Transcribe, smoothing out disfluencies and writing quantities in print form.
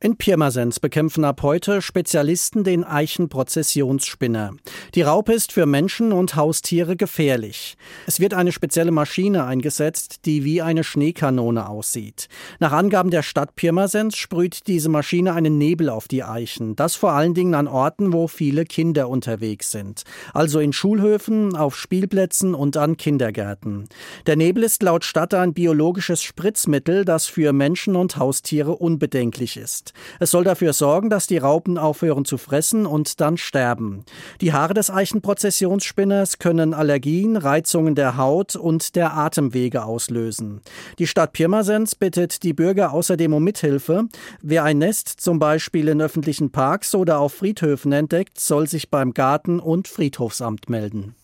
In Pirmasens bekämpfen ab heute Spezialisten den Eichenprozessionsspinner. Die Raupe ist für Menschen und Haustiere gefährlich. Es wird eine spezielle Maschine eingesetzt, die wie eine Schneekanone aussieht. Nach Angaben der Stadt Pirmasens sprüht diese Maschine einen Nebel auf die Eichen. Das vor allen Dingen an Orten, wo viele Kinder unterwegs sind. Also in Schulhöfen, auf Spielplätzen und an Kindergärten. Der Nebel ist laut Stadt ein biologisches Spritzmittel, das für Menschen und Haustiere unbedenklich ist. Es soll dafür sorgen, dass die Raupen aufhören zu fressen und dann sterben. Die Haare des Eichenprozessionsspinners können Allergien, Reizungen der Haut und der Atemwege auslösen. Die Stadt Pirmasens bittet die Bürger außerdem um Mithilfe. Wer ein Nest zum Beispiel in öffentlichen Parks oder auf Friedhöfen entdeckt, soll sich beim Garten- und Friedhofsamt melden.